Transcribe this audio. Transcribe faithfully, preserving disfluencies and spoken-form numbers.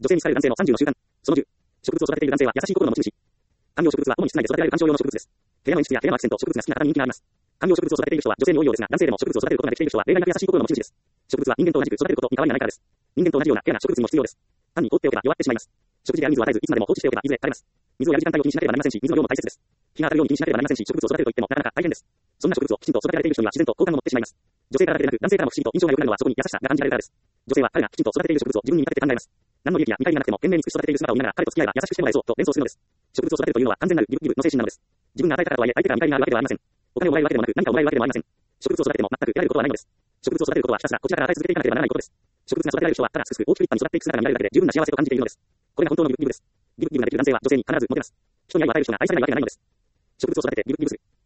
女性に好かれる男性のさんじゅうの習慣。そのじゅう。植物を育てている男性は優しい心の持ち主。観葉植物は主に室内で育てられる観賞用の植物です。部屋の演出や部屋のアクセント、植物が好きな方に人気があります。観葉植物を育てている人は女性に多いようですが、男性でも植物を育てることができている人は例外なく優しい心の持ち主です。植物は人間と同じく育てることに変わりがないからです。人間と同じようなケアが植物にも必要です。単に放っておけば弱ってしまいます。食事や水を与えず、いつまでも放置しておけばいずれ枯れます。水をやる時間帯を気にしなければなりませんし、水の量も大切です。日が当たるように気にしなければなりませんし、植物を育てると言ってもなかなか大変です。そんな植物をきちんと育てられている人には自然と好感を持ってしまいます。女性からだけでなく男性からも不思議と印象が良くなるのはそこに優しさが感じられるからです。女性は彼がきちんと育てている植物を自分に見立てて考えます。何の利益や見返りがなくても懸命に尽くし育てている姿を見ながら彼と付き合えば優しくしてもらえそうと連想するのです。植物を育てるというのは完全なるギブギブの精神なのです。自分が与えたからとはいえ相手から見返りがあるわけではありません。お金をもらえるわけでもなく何かをもらえるわけでもありません。植物を育てても全く得られることはないのです。植物を育てることはひたすらこちらから与え続けていかなければならないことです。植物が育てられる人はただすくすく大きく立派に育っていく姿が見られるだけで十分な幸せと感じているのです。これが本当のギブギブです。ギブギブができる男性は女性に必ずモテます。人に愛を与える人が愛されないわけがないのです。植物を育ててギブギブする。